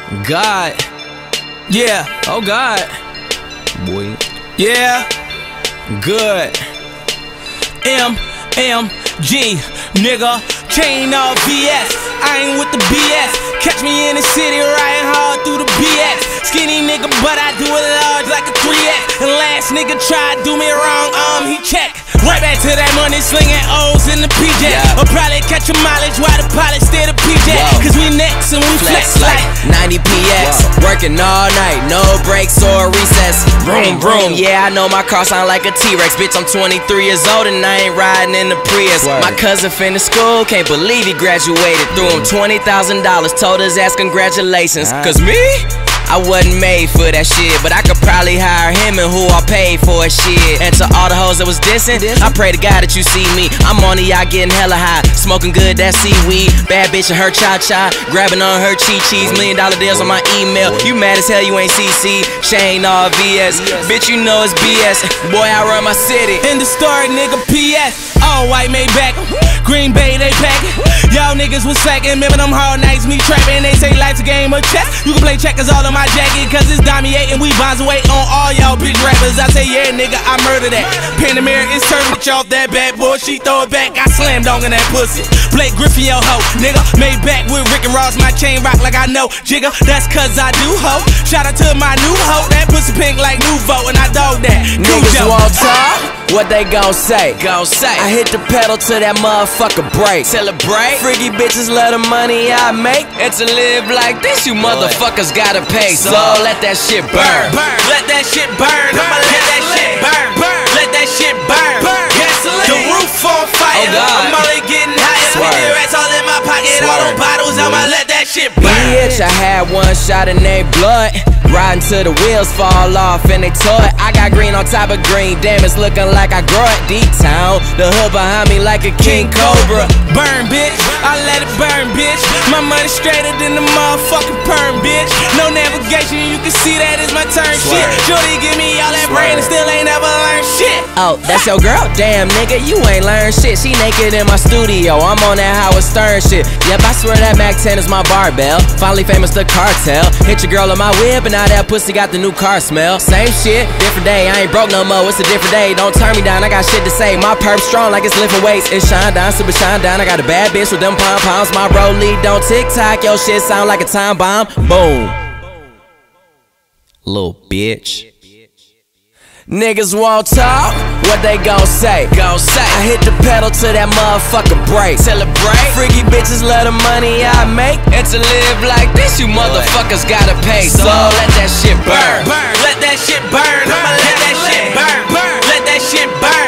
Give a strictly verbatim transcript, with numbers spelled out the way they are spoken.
God. Yeah. Oh God. Boy. Yeah. Good. M M G, nigga. Chain off B S. I ain't with the B S. Catch me in the city riding hard through the B X. Skinny nigga, but I do it large like a three X. And last nigga tried to do me wrong, um, he checked. Right back to that money, slinging O's in the P J. Yeah. Or probably catch a mileage while the pilot stay the P J. Whoa. Cause we next and we flex, flex like ninety P X. Whoa. Working all night, no breaks or recess. Vroom, vroom. Yeah, I know my car sound like a T-Rex. Bitch, I'm twenty-three years old and I ain't riding in the Prius. Word. My cousin finished school, can't believe he graduated. Threw him twenty thousand dollars, told his ass congratulations. Right. Cause me? I wasn't made for that shit, but I could probably hire him and who I paid for shit. And to all the hoes that was dissing, I pray to God that you see me. I'm on the yacht getting hella high, smoking good that seaweed. Bad bitch and her cha-cha, grabbing on her chi-chis. Million dollar deals on my email. You mad as hell you ain't C C. Shane all V S. Bitch, you know it's B S. Boy, I run my city. In the story, nigga, P S. All white made back. Green Bay, they packin'. Y'all niggas was slacking. Remember them hard nights, me trapping. They say life's a game of chess. You can play checkers all on my jacket, cause it's dominating. We bonds away on all y'all bitch rappers. I say, yeah, nigga, I murder that. Panamera is turning bitch off that bad boy. She throw it back. I slam dunk in that pussy. Blake Griffin, yo hoe, nigga. Made back with Rick and Ross. My chain rock like I know Jigga. That's cause I do hoe. Shout out to my new hoe. That pussy pink like Nouveau, and I dog that. Niggas won't talk. What they gon' say? Gon' say. I hit the pedal to that motherfucker break. Celebrate. Freaky bitches love the money I make. And to live like this, you motherfuckers gotta pay. So, so let that shit burn. burn. Let that shit burn. burn. I'ma let that shit burn. burn. Let that shit burn. burn. Gasoline. The roof on fire. Oh I'm only getting higher. Let me rats all in my pocket. Swerve. All them bottles. Mm. I'ma let that shit burn. Bitch, I had one shot and they blood. Riding till the wheels fall off and they tore it. I got green on top of green, damn it's looking like I grow it. D-Town, the hood behind me like a King Cobra. Burn, bitch, I let it burn, bitch. My money straighter than the motherfucking perm, bitch. No navigation, you can see that is my turn. Swear. Shit, Shorty give me all that Swear. brain and still ain't never learned shit. Oh, that's your girl? Damn, nigga, you ain't learned shit. She naked in my studio, I'm on that Howard Stern shit. Yep, I swear that Mac ten is my barbell. Finally famous, the cartel. Hit your girl on my whip and now that pussy got the new car smell. Same shit, different day, I ain't broke no more, it's a different day. Don't turn me down, I got shit to say. My perp strong like it's lifting weights. It's shine down, super shine down. I got a bad bitch with them pom-poms. My rollie don't tick-tock, your shit sound like a time bomb. Boom. Little bitch. Niggas won't talk, what they gon' say? Gon' say. I hit the pedal to that motherfucker break. Celebrate. Freaky bitches love the money I make. And to live like this, you motherfuckers gotta pay. So, so let that shit burn. burn. burn. Let that shit burn. burn. I'ma let that shit burn. burn. Let that shit burn.